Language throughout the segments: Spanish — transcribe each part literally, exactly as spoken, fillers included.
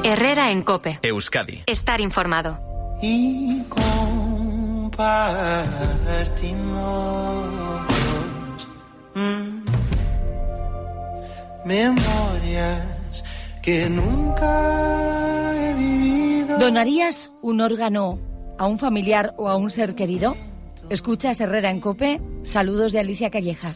Herrera en COPE. Euskadi. Estar informado. Y compartimos mm, memorias que nunca he vivido. ¿Donarías un órgano a un familiar o a un ser querido? Escuchas Herrera en COPE. Saludos de Alicia Calleja.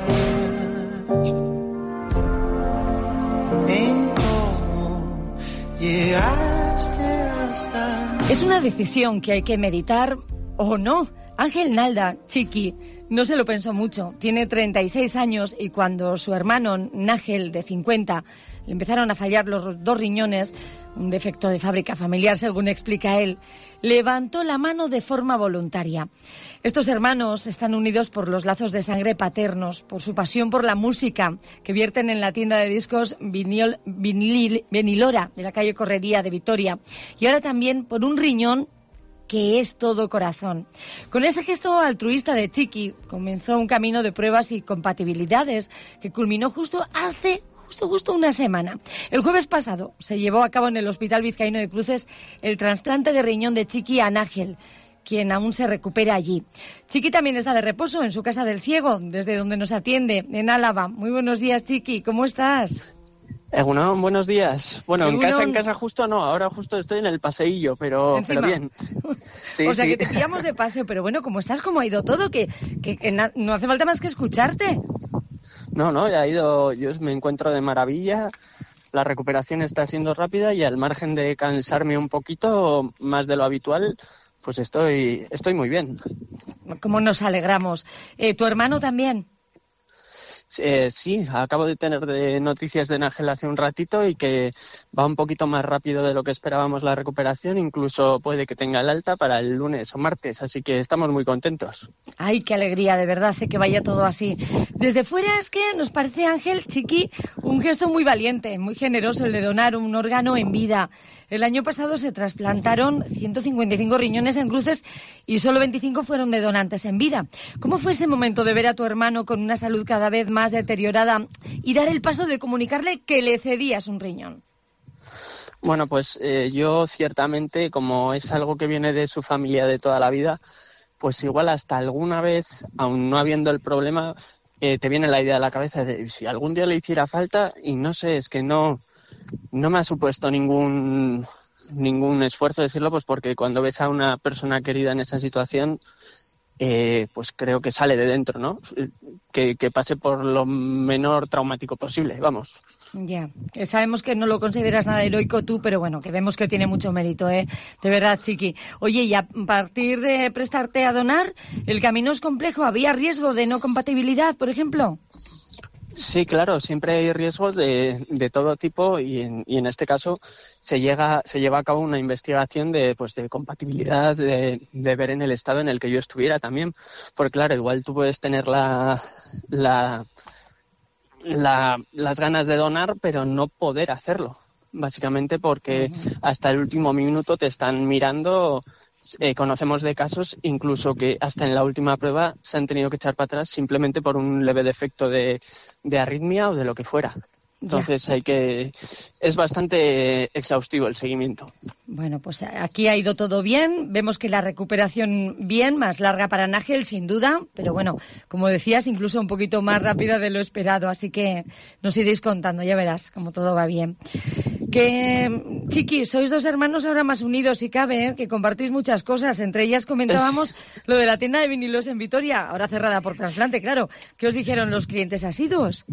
En cómo llegaste hasta... Es una decisión que hay que meditar o no. Ángel Nalda, Chiqui, no se lo pensó mucho. Tiene treinta y seis años y cuando su hermano Nágel, de cincuenta, le empezaron a fallar los dos riñones, un defecto de fábrica familiar, según explica él, levantó la mano de forma voluntaria. Estos hermanos están unidos por los lazos de sangre paternos, por su pasión por la música, que vierten en la tienda de discos Vinil, Vinil, Vinilora, de la calle Correría de Vitoria, y ahora también por un riñón que es todo corazón. Con ese gesto altruista de Chiqui comenzó un camino de pruebas y compatibilidades que culminó justo hace justo justo una semana. El jueves pasado se llevó a cabo en el Hospital Vizcaíno de Cruces el trasplante de riñón de Chiqui a Nágel, quien aún se recupera allí. Chiqui también está de reposo en su casa del Ciego, desde donde nos atiende, en Álava. Muy buenos días, Chiqui, ¿cómo estás? Egunon, buenos días. Bueno, Egunon. en casa, en casa justo no, ahora justo estoy en el paseillo, pero, pero bien. Sí, o sea, sí. que te pillamos de paseo, pero bueno, ¿cómo estás? ¿Cómo ha ido todo? Que, que, que na- no hace falta más que escucharte. No, no, ya ha ido, yo me encuentro de maravilla, la recuperación está siendo rápida y al margen de cansarme un poquito más de lo habitual, pues estoy, estoy muy bien. ¿Cómo nos alegramos? Eh, ¿Tu hermano también? Eh, sí, acabo de tener de noticias de Nágel hace un ratito y que va un poquito más rápido de lo que esperábamos la recuperación, incluso puede que tenga el alta para el lunes o martes, así que estamos muy contentos. Ay, qué alegría, de verdad, hace que vaya todo así. Desde fuera es que nos parece, Ángel, Chiqui, un gesto muy valiente, muy generoso el de donar un órgano en vida. El año pasado se trasplantaron ciento cincuenta y cinco riñones en Cruces y solo veinticinco fueron de donantes en vida. ¿Cómo fue ese momento de ver a tu hermano con una salud cada vez más deteriorada y dar el paso de comunicarle que le cedías un riñón? Bueno, pues eh, yo ciertamente, como es algo que viene de su familia de toda la vida, pues igual hasta alguna vez, aun no habiendo el problema, eh, te viene la idea a la cabeza de si algún día le hiciera falta, y no sé, es que no, no me ha supuesto ningún, ningún esfuerzo decirlo, pues porque cuando ves a una persona querida en esa situación, eh, pues creo que sale de dentro, ¿no? Que, que pase por lo menor traumático posible, vamos. Ya, eh, sabemos que no lo consideras nada heroico tú, pero bueno, que vemos que tiene mucho mérito, ¿eh? De verdad, Chiqui. Oye, y a partir de prestarte a donar, ¿el camino es complejo? ¿Había riesgo de no compatibilidad, por ejemplo? Sí, claro, siempre hay riesgos de, de todo tipo y en, y en este caso se llega se lleva a cabo una investigación de pues de compatibilidad, de, de ver en el estado en el que yo estuviera también, porque claro, igual tú puedes tener la, la, la las ganas de donar, pero no poder hacerlo, básicamente porque hasta el último minuto te están mirando. Eh, conocemos de casos incluso que hasta en la última prueba se han tenido que echar para atrás simplemente por un leve defecto de, de arritmia o de lo que fuera. Entonces ya. hay que es bastante exhaustivo el seguimiento. Bueno, pues aquí ha ido todo bien. Vemos que la recuperación bien, más larga para Nágel, sin duda. Pero bueno, como decías, incluso un poquito más rápida de lo esperado. Así que nos iréis contando, ya verás cómo todo va bien. Que, Chiqui, sois dos hermanos ahora más unidos si cabe, ¿eh? Que compartís muchas cosas. Entre ellas comentábamos lo de la tienda de vinilos en Vitoria, ahora cerrada por trasplante, claro. ¿Qué os dijeron los clientes asiduos?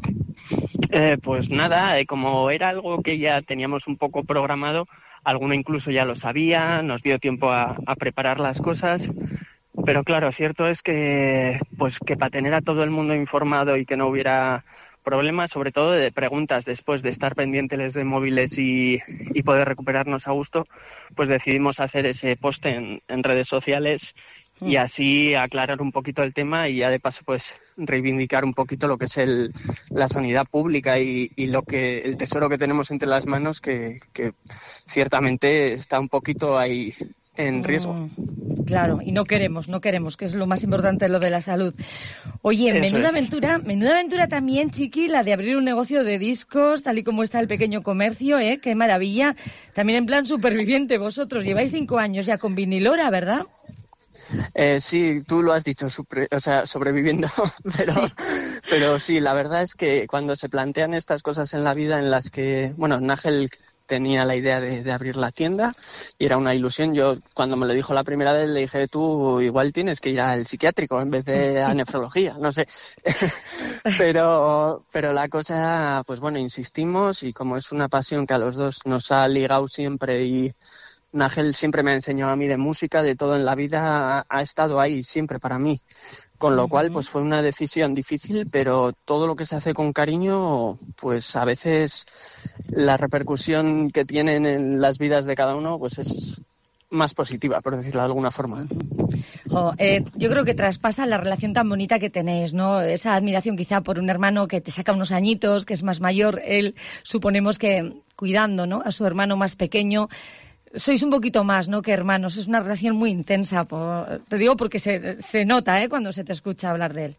Eh, pues nada, eh, como era algo que ya teníamos un poco programado, alguno incluso ya lo sabía, nos dio tiempo a, a preparar las cosas, pero claro, cierto es que pues que para tener a todo el mundo informado y que no hubiera problemas, sobre todo de preguntas después de estar pendientes de móviles y, y poder recuperarnos a gusto, pues decidimos hacer ese post en, en redes sociales y así aclarar un poquito el tema y ya de paso pues reivindicar un poquito lo que es el, la sanidad pública y, y lo que el tesoro que tenemos entre las manos que, que ciertamente está un poquito ahí en riesgo. Mm, claro, y no queremos, no queremos, que es lo más importante, lo de la salud. Oye, Eso menuda es. aventura, menuda aventura también, Chiqui, la de abrir un negocio de discos, tal y como está el pequeño comercio, ¿eh? Qué maravilla. También en plan superviviente, vosotros lleváis cinco años ya con Vinilora, ¿verdad? Eh, sí, tú lo has dicho, supre- o sea, sobreviviendo, pero, Sí. pero sí, la verdad es que cuando se plantean estas cosas en la vida en las que, bueno, Nájel tenía la idea de, de abrir la tienda y era una ilusión. Yo cuando me lo dijo la primera vez le dije, tú igual tienes que ir al psiquiátrico en vez de a nefrología, no sé. pero, pero la cosa, pues bueno, insistimos y como es una pasión que a los dos nos ha ligado siempre y Nájel siempre me ha enseñado a mí de música, de todo en la vida, ha, ha estado ahí siempre para mí. Con lo cual, pues fue una decisión difícil, pero todo lo que se hace con cariño, pues a veces la repercusión que tienen en las vidas de cada uno, pues es más positiva, por decirlo de alguna forma. Oh, eh, yo creo que traspasa la relación tan bonita que tenéis, ¿no? Esa admiración quizá por un hermano que te saca unos añitos, que es más mayor, él suponemos que cuidando, ¿no?, a su hermano más pequeño. Sois un poquito más, ¿no?, que hermanos. Es una relación muy intensa. Por, te digo porque se, se nota, ¿eh?, cuando se te escucha hablar de él.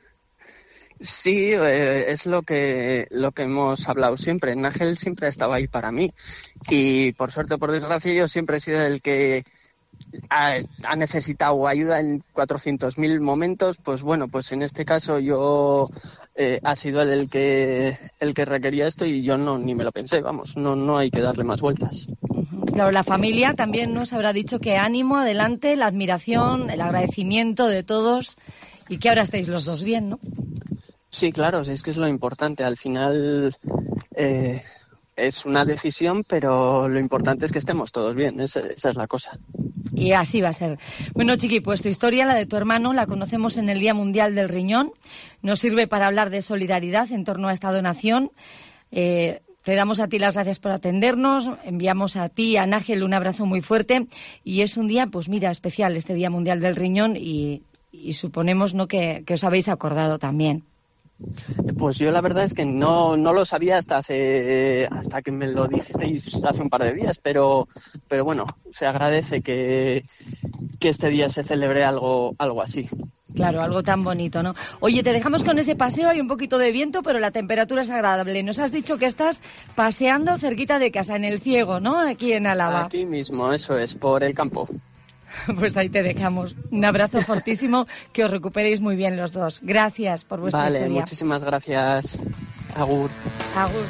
Sí, eh, es lo que lo que hemos hablado siempre. Nájel siempre ha estado ahí para mí. Y por suerte o por desgracia yo siempre he sido el que ha, ha necesitado ayuda en cuatrocientos mil momentos. Pues bueno, pues en este caso yo eh, ha sido él el que el que requería esto y yo no ni me lo pensé. Vamos, no no hay que darle más vueltas. Claro, la familia también nos habrá dicho que ánimo, adelante, la admiración, el agradecimiento de todos y que ahora estéis los dos bien, ¿no? Sí, claro, es que es lo importante. Al final eh, es una decisión, pero lo importante es que estemos todos bien. Esa, esa es la cosa. Y así va a ser. Bueno, Chiqui, pues tu historia, la de tu hermano, la conocemos en el Día Mundial del Riñón. Nos sirve para hablar de solidaridad en torno a esta donación. Eh, Te damos a ti las gracias por atendernos, enviamos a ti, a Nájel, un abrazo muy fuerte y es un día, pues mira, especial, este Día Mundial del Riñón y, y suponemos, ¿no?, que, que os habéis acordado también. Pues yo la verdad es que no, no lo sabía hasta hace hasta que me lo dijisteis hace un par de días, pero pero bueno, se agradece que, que este día se celebre algo algo así. Claro, algo tan bonito, ¿no? Oye, te dejamos con ese paseo, hay un poquito de viento, pero la temperatura es agradable. Nos has dicho que estás paseando cerquita de casa, en El Ciego, ¿no?, aquí en Álava. Aquí mismo, eso es, por el campo. Pues ahí te dejamos. Un abrazo fortísimo, que os recuperéis muy bien los dos. Gracias por vuestra vale, historia. Muchísimas gracias. Agur. Agur.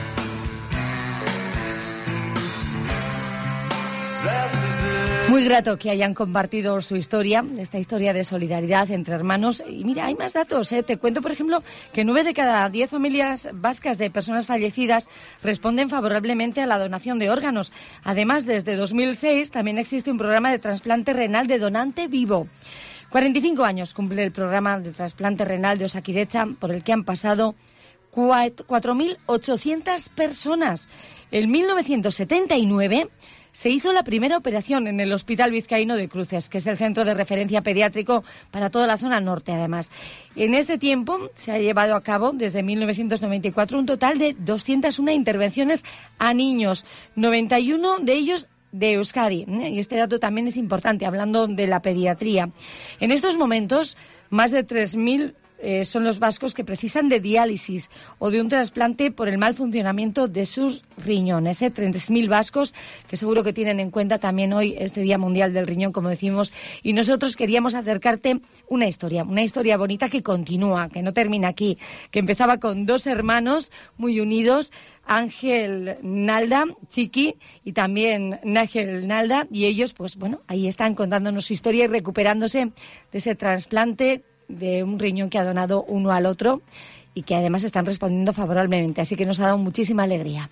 Muy grato que hayan compartido su historia, esta historia de solidaridad entre hermanos. Y mira, hay más datos, ¿eh? Te cuento, por ejemplo, que nueve de cada diez familias vascas de personas fallecidas responden favorablemente a la donación de órganos. Además, desde dos mil seis también existe un programa de trasplante renal de donante vivo. cuarenta y cinco años cumple el programa de trasplante renal de Osakidetza, por el que han pasado cuatro mil ochocientas personas. En mil novecientos setenta y nueve se hizo la primera operación en el Hospital Vizcaíno de Cruces, que es el centro de referencia pediátrico para toda la zona norte, además. En este tiempo se ha llevado a cabo, desde mil novecientos noventa y cuatro, un total de doscientas una intervenciones a niños, noventa y uno de ellos de Euskadi. Y este dato también es importante, hablando de la pediatría. En estos momentos, más de tres mil Eh, son los vascos que precisan de diálisis o de un trasplante por el mal funcionamiento de sus riñones. ¿eh? treinta mil vascos que seguro que tienen en cuenta también hoy este Día Mundial del Riñón, como decimos. Y nosotros queríamos acercarte una historia, una historia bonita que continúa, que no termina aquí, que empezaba con dos hermanos muy unidos, Ángel Nalda, Chiqui, y también Nájel Nalda, y ellos, pues bueno, ahí están contándonos su historia y recuperándose de ese trasplante de un riñón que ha donado uno al otro y que además están respondiendo favorablemente. Así que nos ha dado muchísima alegría.